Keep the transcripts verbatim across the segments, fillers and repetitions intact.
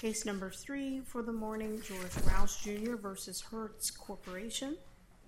Case number three for the morning, George Rouse Junior versus Hertz Corporation.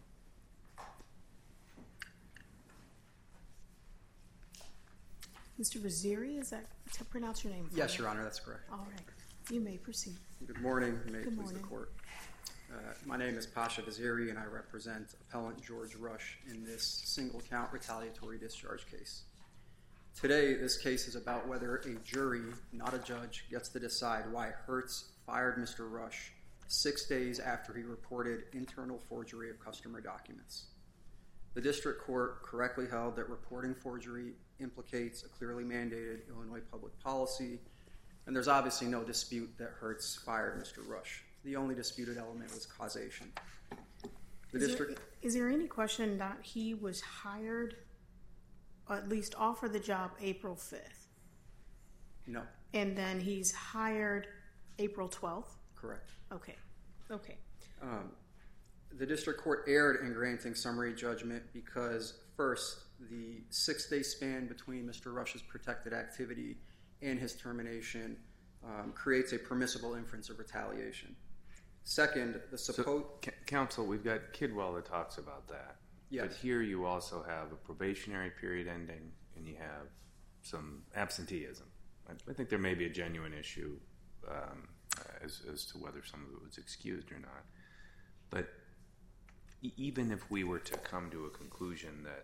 Mister Vaziri, is that to pronounce your name? Yes, you? Your Honor, that's correct. All right. You may proceed. Good morning. May it Good please morning. the Court. Uh, my name is Pasha Vaziri, and I represent Appellant George Rush in this single-count retaliatory discharge case. Today, this case is about whether a jury, not a judge, gets to decide why Hertz fired Mister Rush six days after he reported internal forgery of customer documents. The district court correctly held that reporting forgery implicates a clearly mandated Illinois public policy, and there's obviously no dispute that Hertz fired Mister Rush. The only disputed element was causation. The is, district. There, is there any question that he was hired, or at least offered the job April fifth? No. And then he's hired April twelfth? Correct. Okay. Okay. Um, the district court erred in granting summary judgment because, first, the six-day span between Mister Rush's protected activity and his termination um, creates a permissible inference of retaliation. Second, the supposed... So, c- counsel, we've got Kidwell that talks about that. Yes. But here you also have a probationary period ending, and you have some absenteeism. I, I think there may be a genuine issue um, as, as to whether some of it was excused or not. But e- even if we were to come to a conclusion that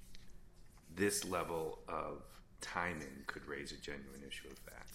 this level of timing could raise a genuine issue of fact,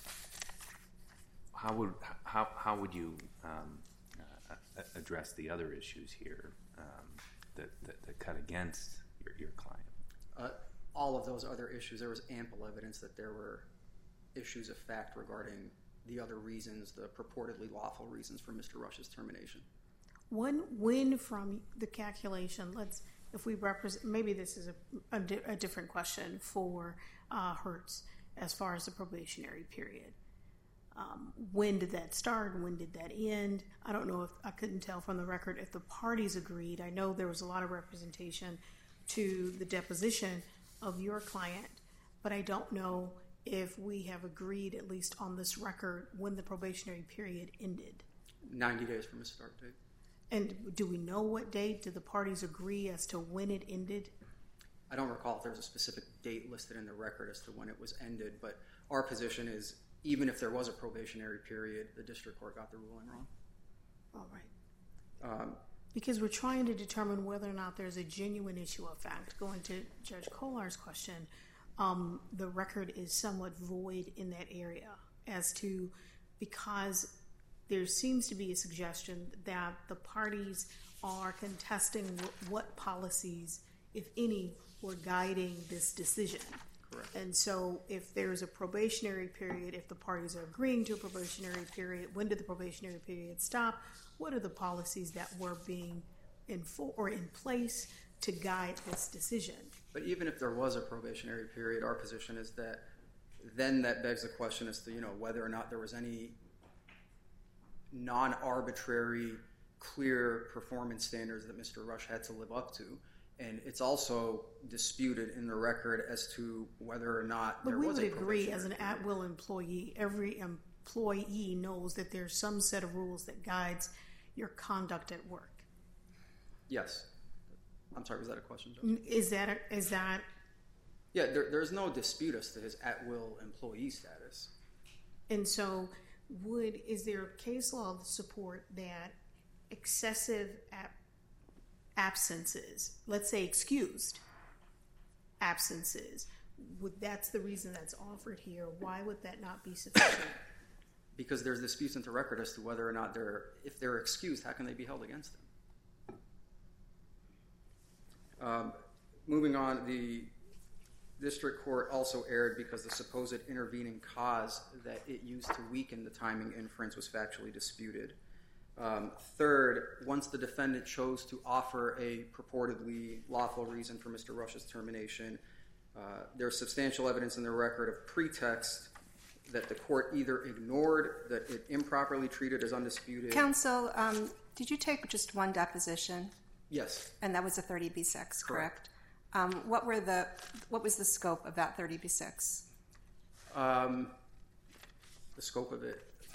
how would how how would you um, uh, address the other issues here um, that, that that cut against your, your client? Uh, all of those other issues, there was ample evidence that there were issues of fact regarding the other reasons, the purportedly lawful reasons for Mister Rush's termination. One win from the calculation, let's, if we represent, maybe this is a, a, di- a different question for uh, Hertz as far as the probationary period. Um, when did that start? When did that end? I don't know if, I couldn't tell from the record if the parties agreed. I know there was a lot of representation to the deposition of your client, but I don't know if we have agreed, at least on this record, when the probationary period ended. ninety days from the start date. And do we know what date? Did the parties agree as to when it ended? I don't recall if there was a specific date listed in the record as to when it was ended, but our position is even if there was a probationary period, the district court got the ruling wrong. All right. Um, because we're trying to determine whether or not there's a genuine issue of fact. Going to Judge Kolar's question, um, the record is somewhat void in that area as to, because there seems to be a suggestion that the parties are contesting w- what policies, if any, were guiding this decision. Correct. And so if there's a probationary period, if the parties are agreeing to a probationary period, when did the probationary period stop? What are the policies that were being in full or in place to guide this decision? But even if there was a probationary period, our position is that then that begs the question as to, you know, whether or not there was any non-arbitrary, clear performance standards that Mister Rush had to live up to. And it's also disputed in the record as to whether or not but there we was a would agree probationary as an period. at-will employee, every employee knows that there's some set of rules that guides your conduct at work. Yes. I'm sorry, was that a question, Judge? Is that, a, is that Yeah, there, there's no dispute as to his at-will employee status. And so would, is there a case law to support that excessive ab- absences, let's say excused absences, would, that's the reason that's offered here, why would that not be sufficient? Because there's disputes in the record as to whether or not they're, if they're excused, how can they be held against them? Um, moving on, the district court also erred because the supposed intervening cause that it used to weaken the timing inference was factually disputed. Um, third, once the defendant chose to offer a purportedly lawful reason for Mister Rush's termination, uh, there's substantial evidence in the record of pretext that the court either ignored, that it improperly treated as undisputed. Counsel, um, did you take just one deposition? Yes. And that was a thirty B six, correct? Correct. Um, what were the what was the scope of that thirty B six? Um, the scope of it.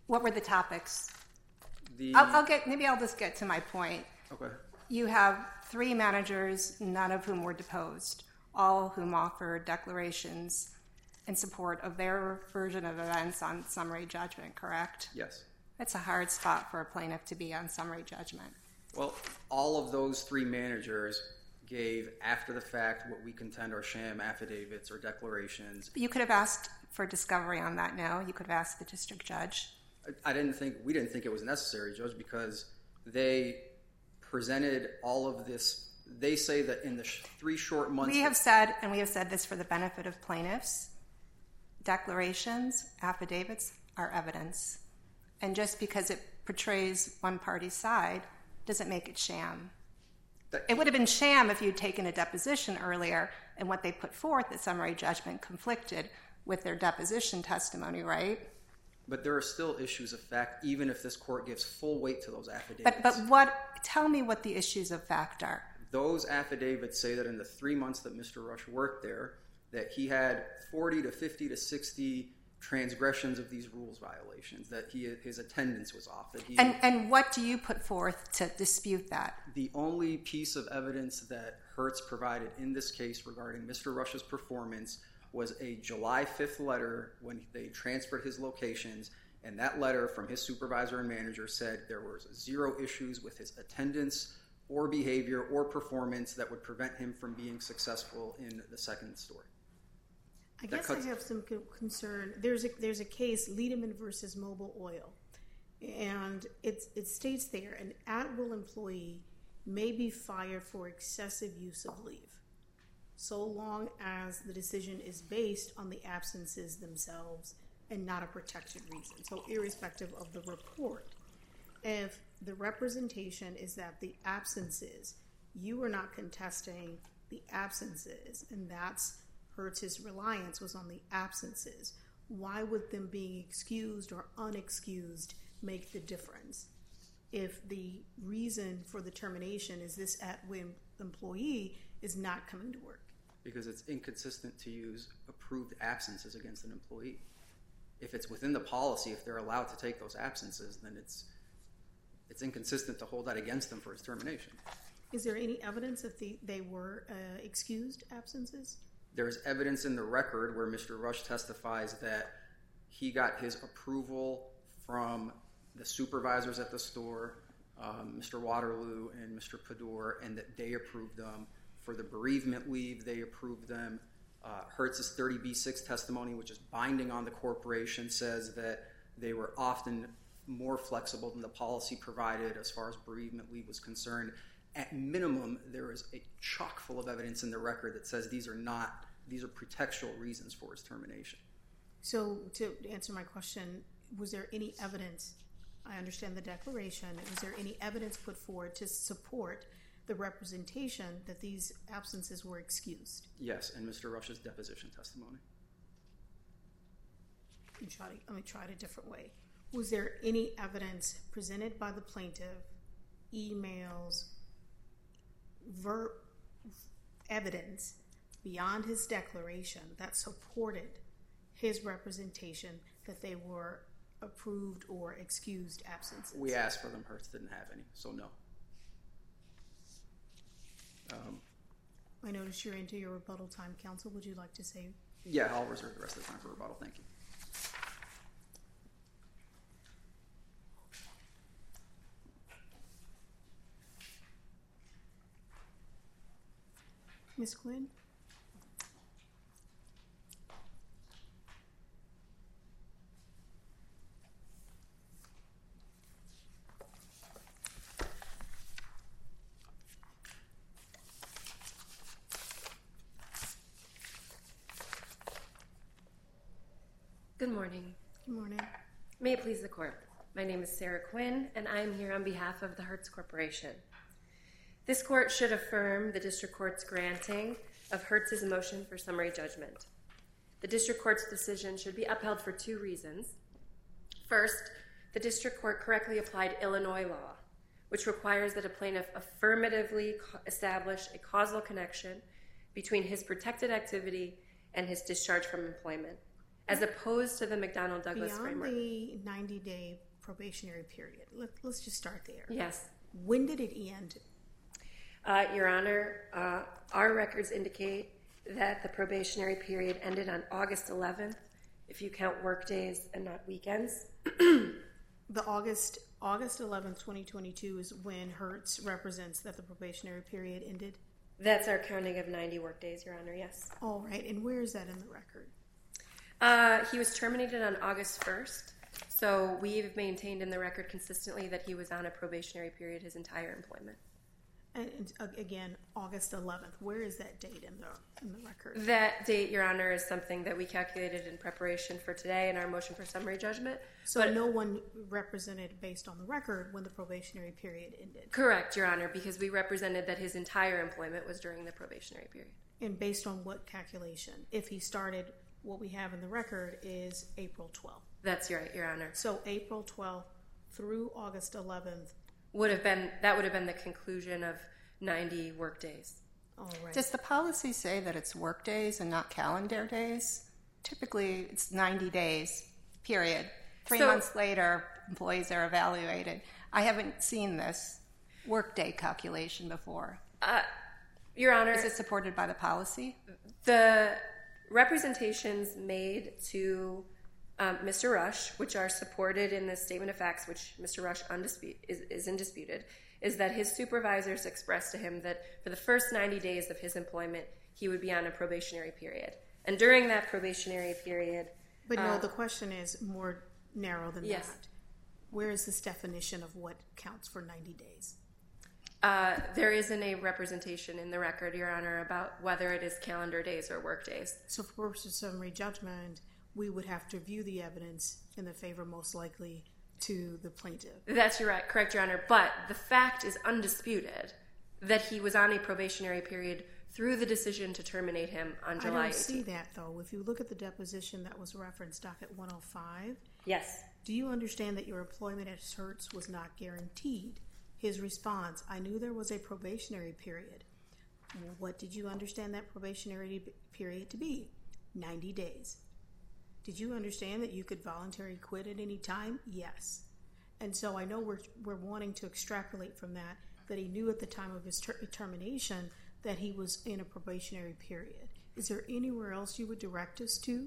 What were the topics? The I'll, I'll get, maybe I'll just get to my point. okay. You have three managers, none of whom were deposed, all of whom offered declarations in support of their version of events on summary judgment, correct? Yes. That's a hard spot for a plaintiff to be on summary judgment. Well, all of those three managers gave, after the fact, what we contend are sham affidavits or declarations. You could have asked for discovery on that now. You could have asked the district judge. I, I didn't think, we didn't think it was necessary, Judge, because they presented all of this. They say that in the sh- three short months... We have said, and we have said this for the benefit of plaintiffs, declarations, affidavits are evidence. And just because it portrays one party's side doesn't make it sham. That, it would have been sham if you'd taken a deposition earlier and what they put forth at summary judgment conflicted with their deposition testimony, right? But there are still issues of fact, even if this court gives full weight to those affidavits. But but what? Tell me what the issues of fact are. Those affidavits say that in the three months that Mister Rush worked there, that he had forty to fifty to sixty transgressions of these rules violations, that he his attendance was off. That he, and and what do you put forth to dispute that? The only piece of evidence that Hertz provided in this case regarding Mister Rush's performance was a July fifth letter when they transferred his locations, and that letter from his supervisor and manager said there was zero issues with his attendance or behavior or performance that would prevent him from being successful in the second store. I That guess cuts- I have some co- concern. There's a there's a case, Lederman versus Mobil Oil, and it's it states there an at-will employee may be fired for excessive use of leave, so long as the decision is based on the absences themselves and not a protected reason. So irrespective of the report, if the representation is that the absences, you are not contesting the absences, and that's Hertz's reliance was on the absences, why would them being excused or unexcused make the difference? If the reason for the termination is this at-will employee is not coming to work. Because it's inconsistent to use approved absences against an employee. If it's within the policy, if they're allowed to take those absences, then it's it's inconsistent to hold that against them for his termination. Is there any evidence that the, they were uh, excused absences? There's evidence in the record where Mister Rush testifies that he got his approval from the supervisors at the store, um, Mister Waterloo and Mister Pador, and that they approved them. For the bereavement leave, they approved them. Uh, Hertz's thirty B six testimony, which is binding on the corporation, says that they were often more flexible than the policy provided as far as bereavement leave was concerned. At minimum, there is a chock full of evidence in the record that says these are not, these are pretextual reasons for his termination. So to answer my question, was there any evidence, I understand the declaration, was there any evidence put forward to support the representation that these absences were excused? Yes, and Mister Rush's deposition testimony. Let me try, to, let me try it a different way. Was there any evidence presented by the plaintiff, emails, ver- evidence beyond his declaration that supported his representation that they were approved or excused absences? We asked for them. Hertz didn't have any, so no. Um, I noticed you're into your rebuttal time, counsel. Would you like to say? Yeah, I'll reserve the rest of the time for rebuttal. Thank you. Miz Quinn? Good morning. Good morning. May it please the court. My name is Sarah Quinn, and I am here on behalf of the Hertz Corporation. This court should affirm the district court's granting of Hertz's motion for summary judgment. The district court's decision should be upheld for two reasons. First, the district court correctly applied Illinois law, which requires that a plaintiff affirmatively establish a causal connection between his protected activity and his discharge from employment. as opposed to the McDonnell-Douglas Beyond framework. the ninety-day probationary period, let, let's just start there. Yes. When did it end? Uh, Your Honor, uh, our records indicate that the probationary period ended on August eleventh, if you count work days and not weekends. The August August eleventh, twenty twenty-two is when Hertz represents that the probationary period ended? That's our counting of ninety work days, Your Honor, yes. All right, and where is that in the record? Uh, he was terminated on August first, so we've maintained in the record consistently that he was on a probationary period his entire employment. And, and uh, again, August eleventh, where is that date in the in the record? That date, Your Honor, is something that we calculated in preparation for today in our motion for summary judgment. So but, no one represented based on the record when the probationary period ended? Correct, Your Honor, because we represented that his entire employment was during the probationary period. And based on what calculation? If he started, what we have in the record is April twelfth. That's right, Your Honor. So April twelfth through August eleventh. Would have been that would have been the conclusion of ninety work days. All right. Does the policy say that it's work days and not calendar days? Typically, it's ninety days, period. Three So- months later, employees are evaluated. I haven't seen this workday calculation before. Uh, Your Honor, Is it supported by the policy? the representations made to um, Mister Rush, which are supported in the statement of facts, which Mister Rush undispute, is, is indisputed, is that his supervisors expressed to him that for the first ninety days of his employment, he would be on a probationary period. And during that probationary period... But no, uh, the question is more narrow than Yes. that. Where is this definition of what counts for ninety days? Uh, there isn't a representation in the record, Your Honor, about whether it is calendar days or work days. So for purposes of summary judgment, we would have to view the evidence in the favor most likely to the plaintiff. That's your right, correct, Your Honor. But the fact is undisputed that he was on a probationary period through the decision to terminate him on July I don't eighteenth. see that, though. If you look at the deposition that was referenced, docket one oh five, Yes. do you understand that your employment at Hertz was not guaranteed? His response, I knew there was a probationary period. What did you understand that probationary period to be? ninety days. Did you understand that you could voluntarily quit at any time? Yes. And so I know we're, we're wanting to extrapolate from that, that he knew at the time of his ter- termination that he was in a probationary period. Is there anywhere else you would direct us to?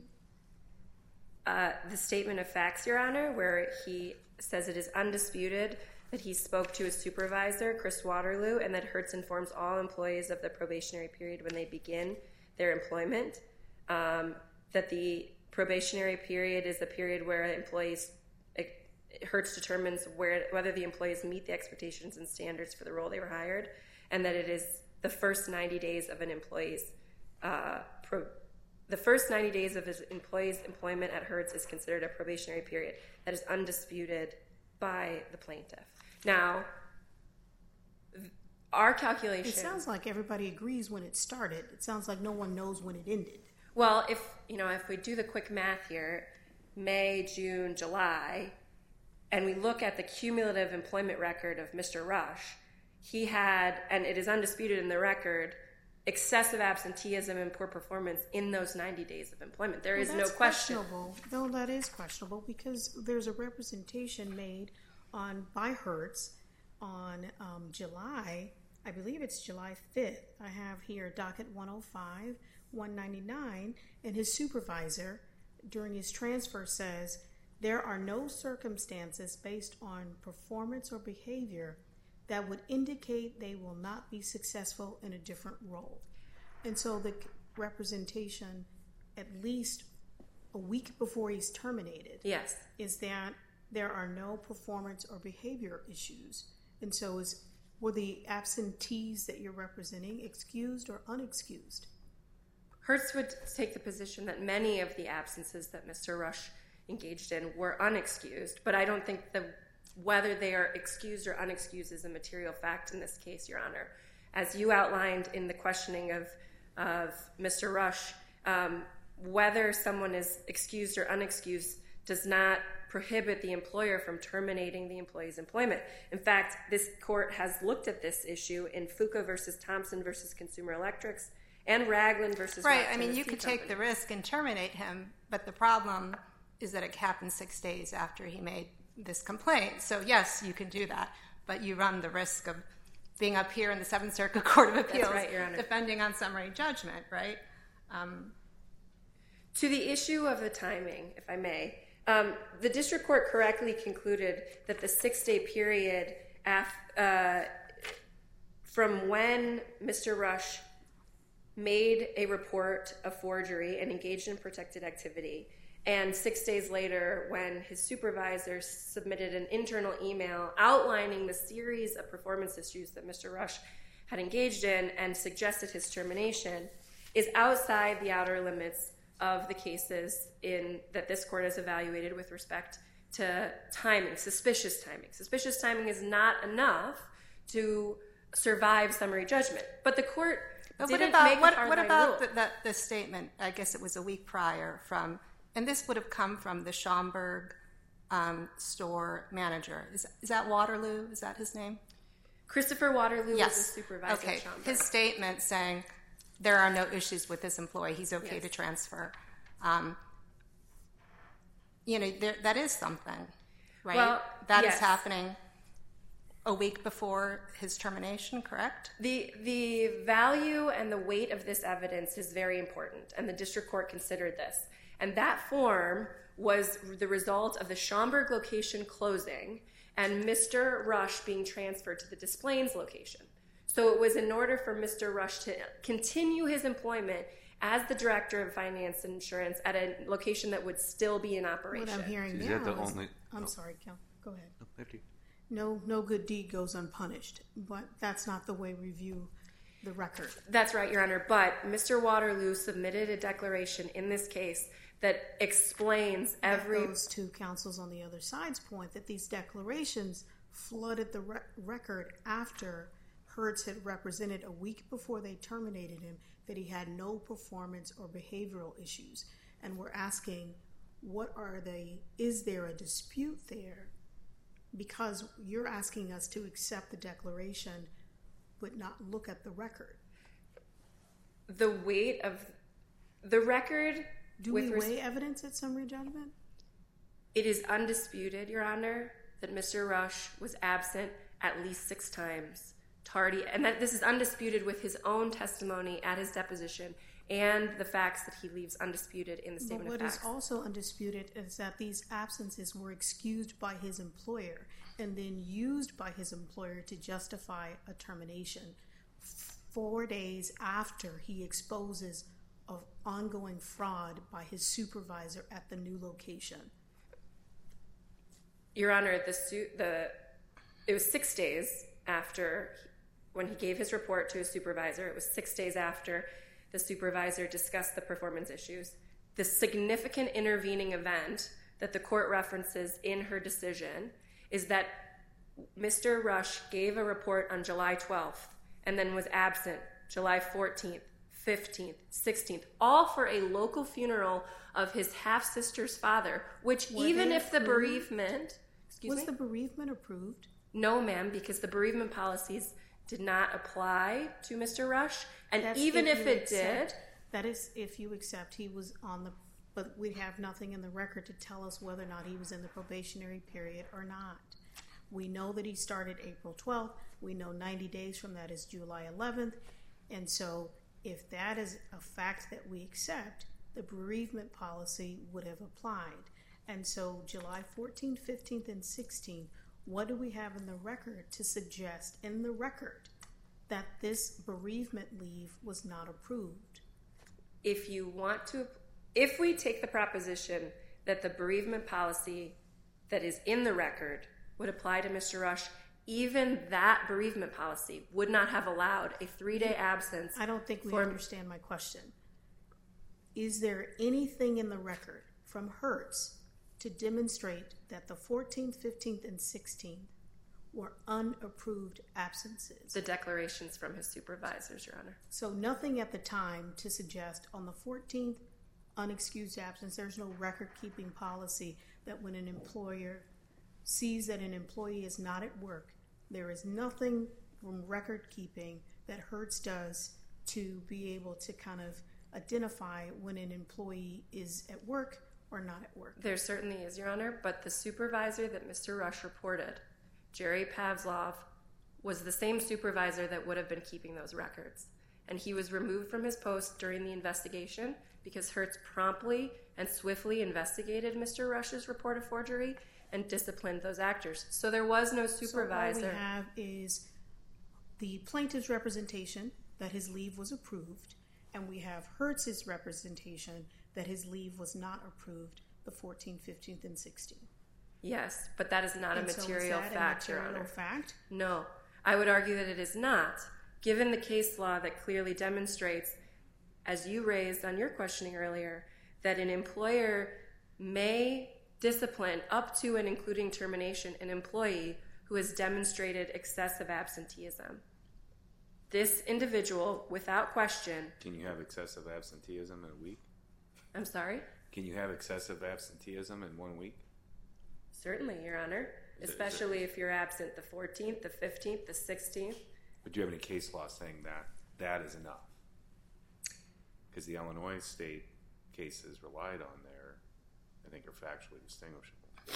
Uh, the statement of facts, Your Honor, where he says it is undisputed that he spoke to his supervisor, Chris Waterloo, and that Hertz informs all employees of the probationary period when they begin their employment, um, that the probationary period is the period where employees, Hertz determines where, whether the employees meet the expectations and standards for the role they were hired, and that it is the first ninety days of an employee's uh, pro, the first ninety days of his employee's employment at Hertz is considered a probationary period. That is undisputed by the plaintiff. Now, our calculation... It sounds like everybody agrees when it started. It sounds like no one knows when it ended. Well, if you know, if we do the quick math here, May, June, July, and we look at the cumulative employment record of Mister Rush, he had, and it is undisputed in the record, excessive absenteeism and poor performance in those ninety days of employment. There Well, is no that's question. questionable. No, that is questionable because there's a representation made on by Hertz on um, July, I believe it's July fifth. I have here docket one oh five, one ninety-nine, and his supervisor during his transfer says, there are no circumstances based on performance or behavior that would indicate they will not be successful in a different role. And so the representation, at least a week before he's terminated, Yes. is that there are no performance or behavior issues. And so is were the absentees that you're representing excused or unexcused? Hertz would take the position that many of the absences that Mister Rush engaged in were unexcused, but I don't think the whether they are excused or unexcused is a material fact in this case, Your Honor. As you outlined in the questioning of, of Mister Rush, um, whether someone is excused or unexcused does not prohibit the employer from terminating the employee's employment. In fact, this court has looked at this issue in Fuca versus Thompson versus Consumer Electrics and Ragland versus Right. Rock I mean, you Tennessee could take Company. the risk and terminate him, but the problem is that it happened six days after he made this complaint. So yes, you can do that, but you run the risk of being up here in the Seventh Circuit Court of Appeals, right, Your Honor. defending on summary judgment, right? Um, To the issue of the timing, if I may, um, the district court correctly concluded that the six-day period af- uh, from when Mister Rush made a report of forgery and engaged in protected activity, and six days later when his supervisor submitted an internal email outlining the series of performance issues that Mister Rush had engaged in and suggested his termination, is outside the outer limits of the cases in that this court has evaluated with respect to timing, suspicious timing. Suspicious timing is not enough to survive summary judgment. But the court but didn't what about, make what, a hard what line about rule. the, that the statement, I guess it was a week prior from, and this would have come from the Schaumburg um, store manager. Is, is that Waterloo? Is that his name? Christopher Waterloo Yes. was the supervisor Okay. of Schaumburg. His statement saying there are no issues with this employee. He's okay Yes. to transfer. Um, you know, there, that is something, right? Well, that is yes. happening a week before his termination, correct? The the value and the weight of this evidence is very important, and the district court considered this. And that form was the result of the Schaumburg location closing and Mister Rush being transferred to the Des Plaines location. So it was in order for Mister Rush to continue his employment as the director of finance and insurance at a location that would still be in operation. What I'm hearing Is now that the is, only- I'm oh. sorry, Kel, go ahead. Oh, after you. No, no good deed goes unpunished, but that's not the way we view the record. That's right, Your Honor. But Mister Waterloo submitted a declaration in this case that explains every... That goes to counsel's on the other side's point that these declarations flooded the re- record after Hertz had represented a week before they terminated him that he had no performance or behavioral issues. And we're asking, what are they, is there a dispute there? Because you're asking us to accept the declaration but not look at the record. The weight of the record... Do with we res- weigh evidence at summary judgment? It is undisputed, Your Honor, that Mister Rush was absent at least six times. Tardy, and that this is undisputed with his own testimony at his deposition and the facts that he leaves undisputed in the But statement what of is facts. also undisputed is that these absences were excused by his employer and then used by his employer to justify a termination four days after he exposes of ongoing fraud by his supervisor at the new location. Your Honor, the suit, the it was six days after when he gave his report to his supervisor. It was six days after the supervisor discussed the performance issues. The significant intervening event that the court references in her decision is that Mister Rush gave a report on July twelfth and then was absent July fourteenth, fifteenth, sixteenth, all for a local funeral of his half-sister's father, which Were even they if the approved? bereavement... Excuse Was me? the bereavement approved? No, ma'am, because the bereavement policies did not apply to Mister Rush. And That's even if, you it accept- did, That is if you accept he was on the, but we have nothing in the record to tell us whether or not he was in the probationary period or not. We know that he started April twelfth. We know ninety days from that is July eleventh. And so if that is a fact that we accept, the bereavement policy would have applied. And so July fourteenth, fifteenth, and sixteenth, what do we have in the record to suggest in the record that this bereavement leave was not approved? if you want to, if we take the proposition that the bereavement policy that is in the record would apply to Mister Rush, even that bereavement policy would not have allowed a three-day absence. I don't think we for- understand my question. Is there anything in the record from Hertz to demonstrate that the fourteenth, fifteenth, and sixteenth were unapproved absences? The declarations from his supervisors, Your Honor. So nothing at the time to suggest on the fourteenth, unexcused absence, there's no record-keeping policy that when an employer sees that an employee is not at work, there is nothing from record-keeping that Hertz does to be able to kind of identify when an employee is at work or not at work? There certainly is, Your Honor, but the supervisor that Mister Rush reported, Jerry Pavlov, was the same supervisor that would have been keeping those records. And he was removed from his post during the investigation because Hertz promptly and swiftly investigated Mister Rush's report of forgery and disciplined those actors. So there was no supervisor. So all we have is the plaintiff's representation that his leave was approved, and we have Hertz's representation that his leave was not approved the fourteenth, fifteenth, and sixteenth. Yes, but that is not and a material so is that fact, a material Your Honor. fact? No. I would argue that it is not, given the case law that clearly demonstrates, as you raised on your questioning earlier, that an employer may discipline up to and including termination an employee who has demonstrated excessive absenteeism. This individual, without question... Can you have excessive absenteeism in a week? I'm sorry? Can you have excessive absenteeism in one week? Certainly, Your Honor. Is it- Especially is it- if you're absent the fourteenth, the fifteenth, the sixteenth. But do you have any case law saying that that is enough? Because the Illinois state cases relied on there, I think, are factually distinguishable.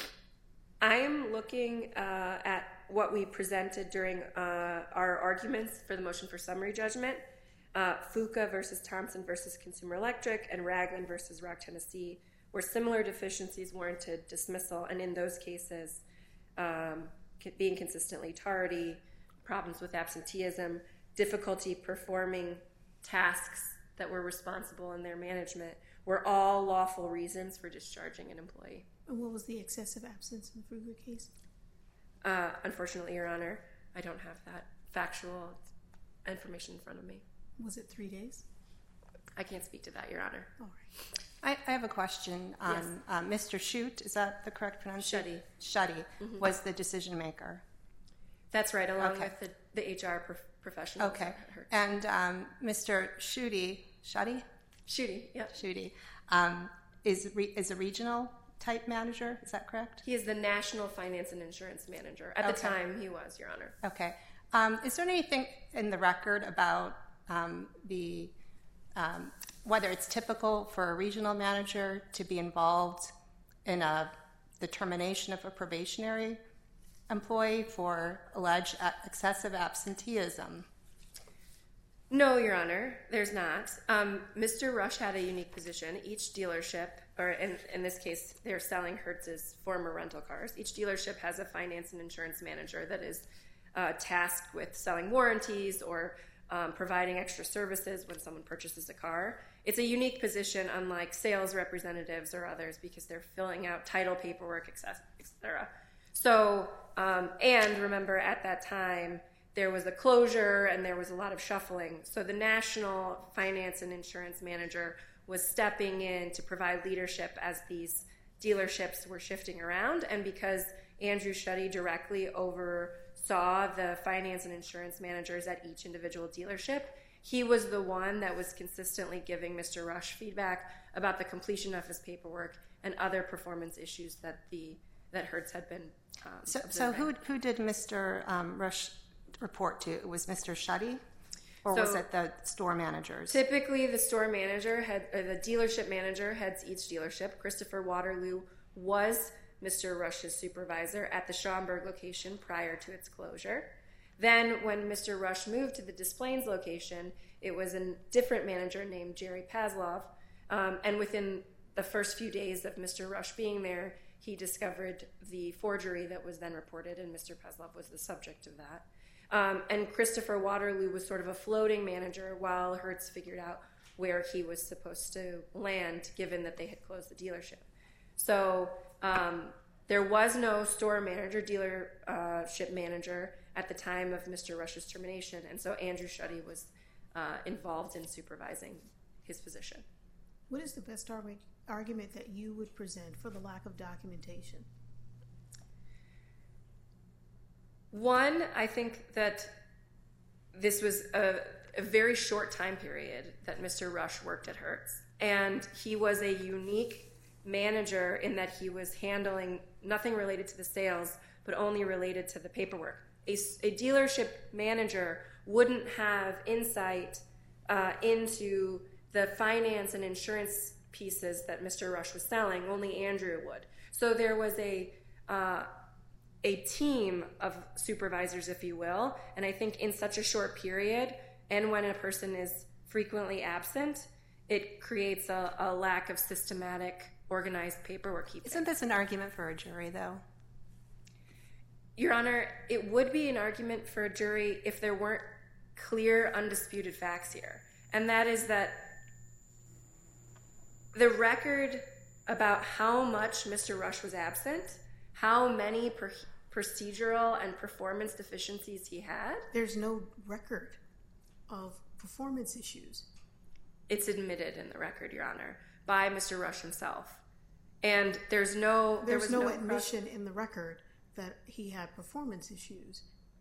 I am looking uh, at what we presented during uh, our arguments for the motion for summary judgment. Uh, Fuca versus Thompson versus Consumer Electric and Ragland versus Rock, Tennessee, where similar deficiencies warranted dismissal, and in those cases, um, being consistently tardy, problems with absenteeism, difficulty performing tasks that were responsible in their management, were all lawful reasons for discharging an employee. And what was the excessive absence in the Fruga case? Uh, unfortunately, Your Honor, I don't have that factual information in front of me. Was it three days? I can't speak to that, Your Honor. All right. I, I have a question on Yes. uh, Mister Shute. Is that the correct pronunciation? Shuddy. Shuddy was the decision maker. That's right, along Okay. with the, the H R prof- professionals. Okay. at Hertz. And um, Mister Schutte, Shuddy? Shooting, yep. Schutte, um, is, re- is a regional type manager. Is that correct? He is the National Finance and Insurance Manager. At the Okay. time, he was, Your Honor. Okay. Um, is there anything in the record about um, the um, whether it's typical for a regional manager to be involved in a, the termination of a probationary employee for alleged a- excessive absenteeism? No, Your Honor, there's not. Um, Mister Rush had a unique position. Each dealership, or in, in this case, they're selling Hertz's former rental cars. Each dealership has a finance and insurance manager that is uh, tasked with selling warranties or um, providing extra services when someone purchases a car. It's a unique position, unlike sales representatives or others, because they're filling out title paperwork, et cetera. So, um, and remember, at that time, there was a closure and there was a lot of shuffling. So the National Finance and Insurance Manager was stepping in to provide leadership as these dealerships were shifting around. And because Andrew Shuddy directly oversaw the finance and insurance managers at each individual dealership, he was the one that was consistently giving Mister Rush feedback about the completion of his paperwork and other performance issues that the that Hertz had been um, So, so observing. who who did Mister Um, Rush report to? It was Mister Shuddy, or So- was it the store managers? Typically, the store manager had, or the dealership manager heads each dealership. Christopher Waterloo was Mister Rush's supervisor at the Schaumburg location prior to its closure. Then, when Mister Rush moved to the Des Plaines location, it was a different manager named Jerry Pavlov. Um, and within the first few days of Mister Rush being there, he discovered the forgery that was then reported, and Mister Pavlov was the subject of that. Um, and Christopher Waterloo was sort of a floating manager while Hertz figured out where he was supposed to land, given that they had closed the dealership. So um, there was no store manager, dealership manager at the time of Mister Rush's termination, and so Andrew Shuddy was uh, involved in supervising his position. What is the best argu- argument that you would present for the lack of documentation? One, I think that this was a, a very short time period that Mister Rush worked at Hertz. And he was a unique manager in that he was handling nothing related to the sales, but only related to the paperwork. A, a dealership manager wouldn't have insight uh, into the finance and insurance pieces that Mister Rush was selling. Only Andrew would. So there was a uh, a team of supervisors, if you will, and I think in such a short period, and when a person is frequently absent, it creates a, a lack of systematic, organized paperwork keeping. Isn't this an argument for a jury, though? Your Honor, it would be an argument for a jury if there weren't clear, undisputed facts here. And that is that the record about how much Mister Rush was absent, how many per- procedural and performance deficiencies he had. There's no record of performance issues. It's admitted in the record, Your Honor, by Mister Rush himself. And there's no... There's there was no, no admission cross- in the record that he had performance issues.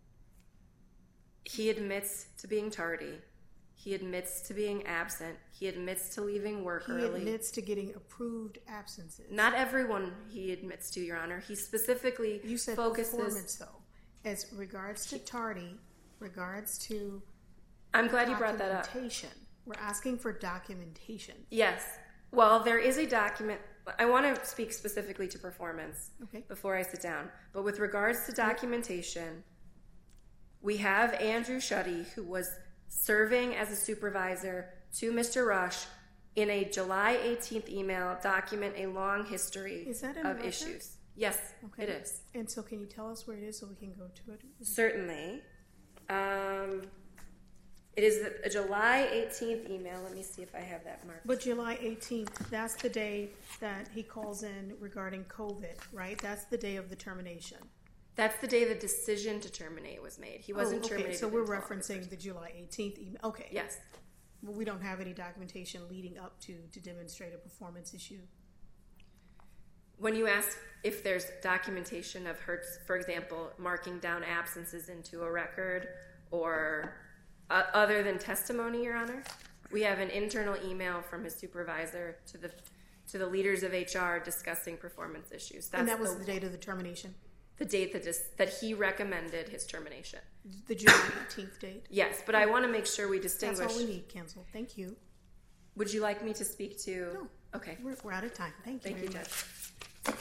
He admits to being tardy. He admits to being absent. He admits to leaving work He early. admits to getting approved absences. Not everyone he admits to, Your Honor. He specifically You said focuses... performance, though. As regards to tardy, regards to I'm glad you brought that up. documentation. We're asking for documentation. Yes. Well, there is a document. I want to speak specifically to performance Okay. before I sit down. But with regards to documentation, we have Andrew Shuddy, who was serving as a supervisor to Mister Rush in a July eighteenth email, document a long history Is that in the of record? issues. Yes, Okay. it is. And so can you tell us where it is so we can go to it? Certainly. Um, it is a July eighteenth email. Let me see if I have that marked. But July eighteenth, that's the day that he calls in regarding COVID, right? That's the day of the termination. That's the day the decision to terminate was made. He wasn't oh, okay. terminated. So we're until referencing August. the July eighteenth email. Okay. Yes. Well, we don't have any documentation leading up to to demonstrate a performance issue. When you ask if there's documentation of Hertz, for example, marking down absences into a record or uh, other than testimony, Your Honor, we have an internal email from his supervisor to the to the leaders of H R discussing performance issues. That's And that was the, the date of the termination? the date that dis, that he recommended his termination. The July eighteenth date? Yes, but I want to make sure we distinguish. That's all we need, Cancel. Thank you. Would you like me to speak to? No. Okay. We're, we're out of time. Thank you Thank you, very Judge. much.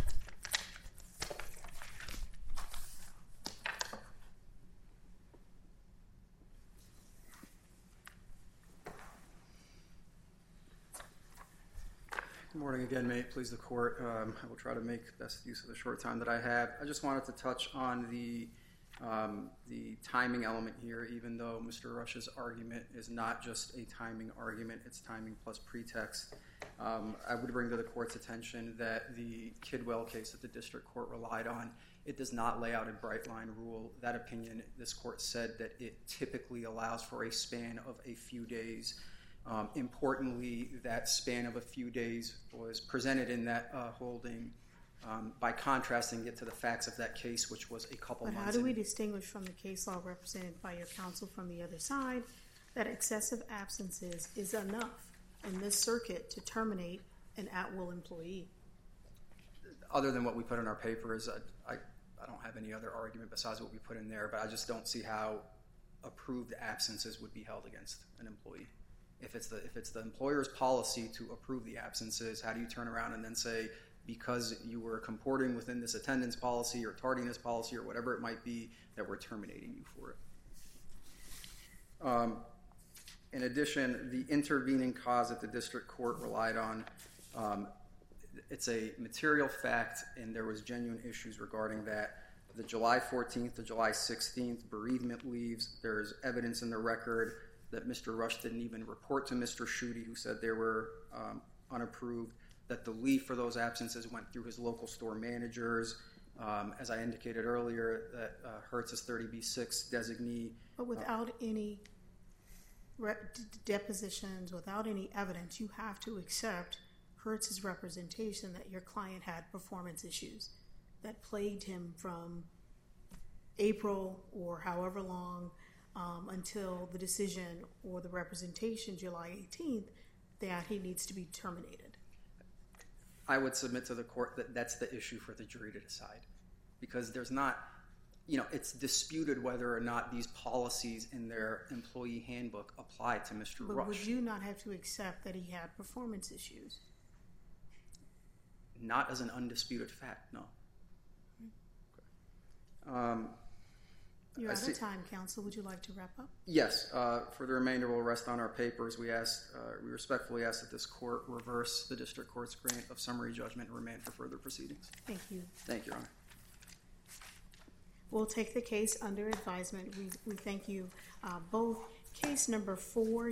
Good morning again. May it please the court. Um, I will try to make best use of the short time that I have. I just wanted to touch on the um, the timing element here, even though Mister Rush's argument is not just a timing argument, it's timing plus pretext. Um, I would bring to the court's attention that the Kidwell case that the district court relied on, it does not lay out a bright line rule. That opinion, this court said that it typically allows for a span of a few days. Um, importantly, that span of a few days was presented in that uh, holding um, by contrasting it to the facts of that case, which was a couple But months. how do we in. distinguish from the case law represented by your counsel from the other side that excessive absences is enough in this circuit to terminate an at-will employee? Other than what we put in our papers, I, I, I don't have any other argument besides what we put in there, but I just don't see how approved absences would be held against an employee. If it's the if it's the employer's policy to approve the absences, how do you turn around and then say, because you were comporting within this attendance policy or tardiness policy or whatever it might be, that we're terminating you for it? Um, in addition, the intervening cause that the district court relied on, um, it's a material fact, and there was genuine issues regarding that. The July fourteenth to July sixteenth bereavement leaves, there's evidence in the record that Mister Rush didn't even report to Mister Schutte, who said they were um, unapproved, that the leave for those absences went through his local store managers. Um, as I indicated earlier, that uh, Hertz's thirty B six designee. But without any re- d- depositions, without any evidence, you have to accept Hertz's representation that your client had performance issues that plagued him from April or however long um, until the decision or the representation July eighteenth that he needs to be terminated. I would submit to the court that that's the issue for the jury to decide, because there's not you know, it's disputed whether or not these policies in their employee handbook apply to Mister But Rush. would you not have to accept that he had performance issues? Not as an undisputed fact, no. Um, You're I out see- of time, counsel. Would you like to wrap up? Yes. Uh, for the remainder, we'll rest on our papers. We ask, uh, we respectfully ask that this court reverse the district court's grant of summary judgment and remand for further proceedings. Thank you. Thank you, Your Honor. We'll take the case under advisement. We, we thank you uh, both. Case number four.